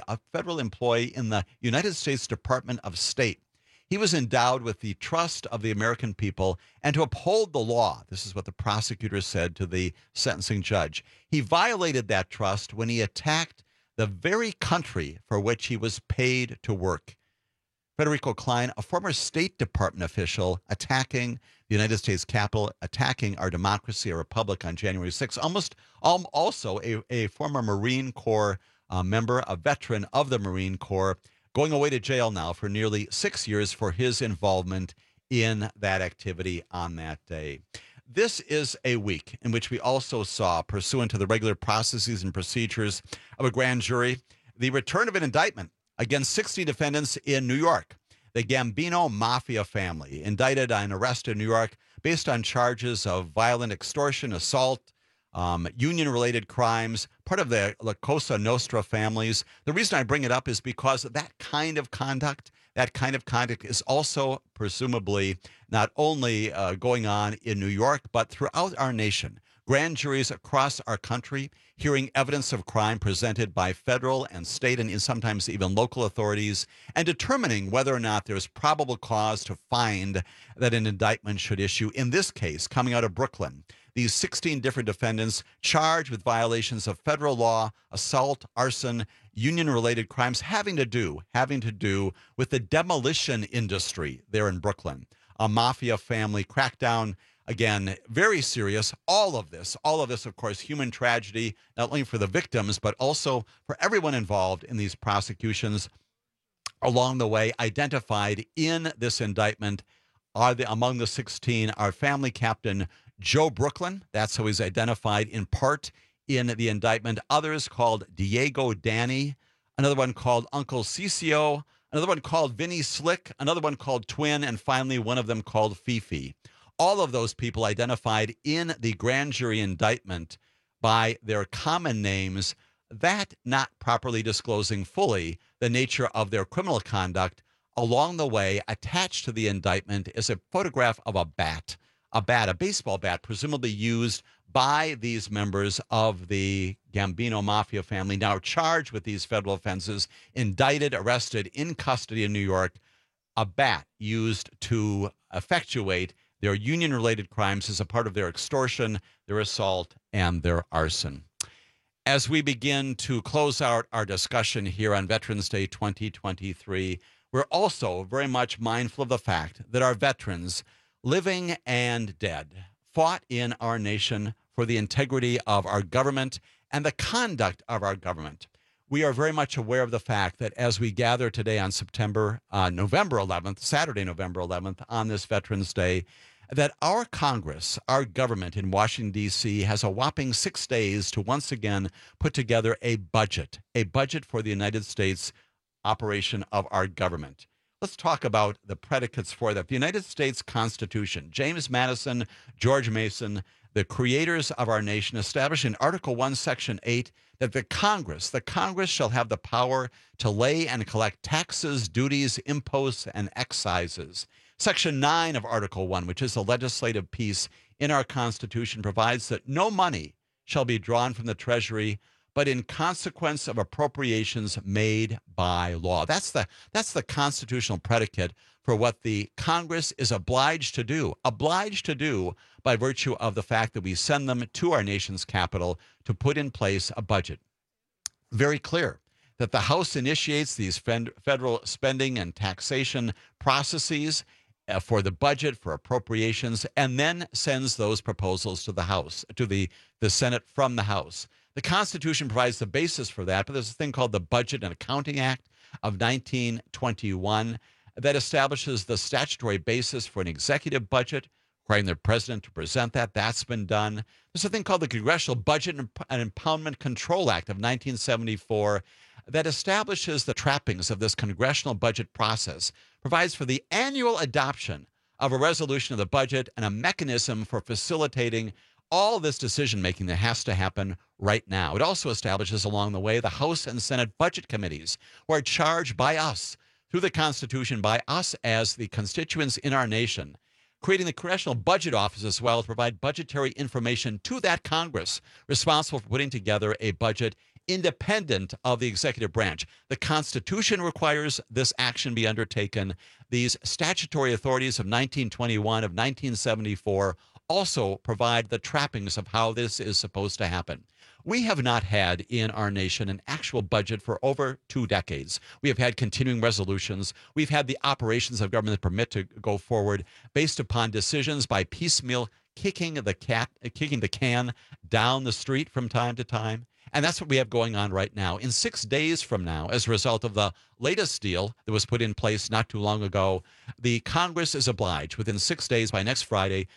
in the United States Department of State, he was endowed with the trust of the American people and to uphold the law. This is what the prosecutor said to the sentencing judge. He violated that trust when he attacked the very country for which he was paid to work. Frederico Klein, a former State Department official, attacking the United States Capitol, attacking our democracy, our republic on January 6th. Also a former Marine Corps member, a veteran of the Marine Corps, going away to jail now for nearly 6 years for his involvement in that activity on that day. This is a week in which we also saw, pursuant to the regular processes and procedures of a grand jury, the return of an indictment against 60 defendants in New York. The Gambino Mafia family, indicted and arrested in New York based on charges of violent extortion, assault, union-related crimes, part of the La Cosa Nostra families. The reason I bring it up is because that kind of conduct, That kind of conduct is also presumably not only going on in New York, but throughout our nation. Grand juries across our country hearing evidence of crime presented by federal and state and sometimes even local authorities, and determining whether or not there's probable cause to find that an indictment should issue. In this case, coming out of Brooklyn, these 16 different defendants charged with violations of federal law, assault, arson, union-related crimes having to do with the demolition industry there in Brooklyn. A mafia family crackdown. Again, very serious. All of this, of course, human tragedy, not only for the victims, but also for everyone involved in these prosecutions. Along the way, identified in this indictment among the 16 are family captain Joe Brooklyn. That's how he's identified in part in the indictment. Others called Diego Danny, another one called Uncle Cicio, another one called Vinny Slick, another one called Twin, and finally one of them called Fifi. All of those people identified in the grand jury indictment by their common names, that not properly disclosing fully the nature of their criminal conduct. Along the way, attached to the indictment is a photograph of a baseball bat, presumably used by these members of the Gambino Mafia family, now charged with these federal offenses, indicted, arrested, in custody in New York. A bat used to effectuate their union-related crimes as a part of their extortion, their assault, and their arson. As we begin to close out our discussion here on Veterans Day 2023, we're also very much mindful of the fact that our veterans, living and dead, fought in our nation for the integrity of our government and the conduct of our government. We are very much aware of the fact that as we gather today on November 11th, Saturday, November 11th, on this Veterans Day, that our Congress, our government in Washington, D.C., has a whopping 6 days to once again put together a budget for the United States operation of our government. Let's talk about the predicates for that. The United States Constitution, James Madison, George Mason, the creators of our nation, established in Article 1, Section 8, that the Congress shall have the power to lay and collect taxes, duties, imposts, and excises. Section 9 of Article 1, which is the legislative piece in our Constitution, provides that no money shall be drawn from the Treasury, but in consequence of appropriations made by law. That's the constitutional predicate for what the Congress is obliged to do by virtue of the fact that we send them to our nation's capital to put in place a budget. Very clear that the House initiates these federal spending and taxation processes for the budget, for appropriations, and then sends those proposals to the House, to the Senate from the House. The Constitution provides the basis for that, but there's a thing called the Budget and Accounting Act of 1921 that establishes the statutory basis for an executive budget, requiring the president to present that. That's been done. There's a thing called the Congressional Budget and Impoundment Control Act of 1974 that establishes the trappings of this congressional budget process, provides for the annual adoption of a resolution of the budget and a mechanism for facilitating all this decision-making that has to happen right now. It also establishes along the way the House and Senate budget committees, who are charged by us, through the Constitution, by us as the constituents in our nation, creating the Congressional Budget Office as well to provide budgetary information to that Congress, responsible for putting together a budget independent of the executive branch. The Constitution requires this action be undertaken. These statutory authorities of 1921, of 1974, also provide the trappings of how this is supposed to happen. We have not had in our nation an actual budget for over 2 decades. We have had continuing resolutions. We've had the operations of government that permit to go forward based upon decisions by piecemeal kicking the can down the street from time to time. And that's what we have going on right now. In 6 days from now, as a result of the latest deal that was put in place not too long ago, the Congress is obliged within 6 days by next Friday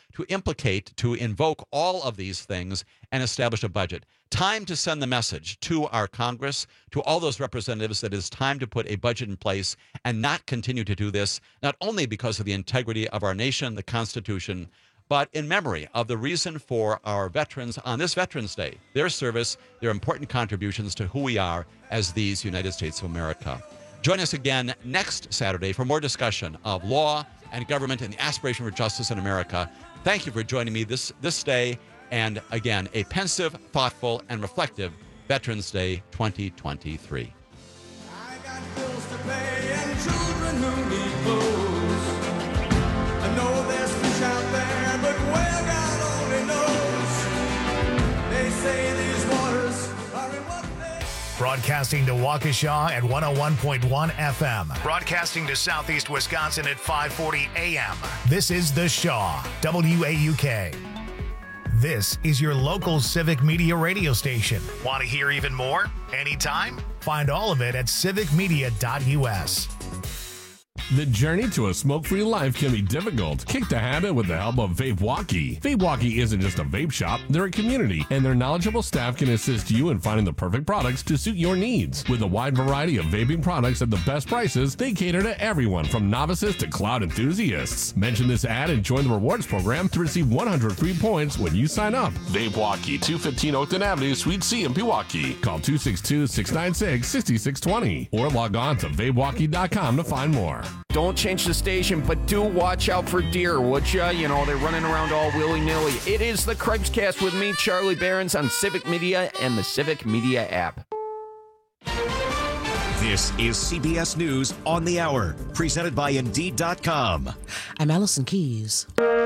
to invoke all of these things and establish a budget. Time to send the message to our Congress, to all those representatives, that it is time to put a budget in place and not continue to do this, not only because of the integrity of our nation, the Constitution, but in memory of the reason for our veterans on this Veterans Day, their service, their important contributions to who we are as these United States of America. Join us again next Saturday for more discussion of law and government and the aspiration for justice in America. Thank you for joining me this day. And again, a pensive, thoughtful, and reflective Veterans Day 2023. I got bills to pay and children who need clothes. I know there's fish out there, but where God only knows. They say these waters are in what they... Broadcasting to Waukesha at 101.1 FM. Broadcasting to Southeast Wisconsin at 540 AM. This is The Shaw, WAUK. This is your local civic media radio station. Want to hear even more? Anytime? Find all of it at civicmedia.us. The journey to a smoke-free life can be difficult. Kick the habit with the help of Vape Walkie. Vape Walkie isn't just a vape shop, they're a community, and their knowledgeable staff can assist you in finding the perfect products to suit your needs. With a wide variety of vaping products at the best prices, they cater to everyone from novices to cloud enthusiasts. Mention this ad and join the rewards program to receive 100 free points when you sign up. Vape Walkie, 215 Oakton Avenue, Suite C in Pewaukee. Call 262-696-6620 or log on to vapewalkie.com to find more. Don't change the station, but do watch out for deer, would ya? You know, they're running around all willy-nilly. It is the Craig's with me, Charlie Behrens, on Civic Media and the Civic Media app. This is CBS News on the Hour, presented by Indeed.com. I'm Allison Keys.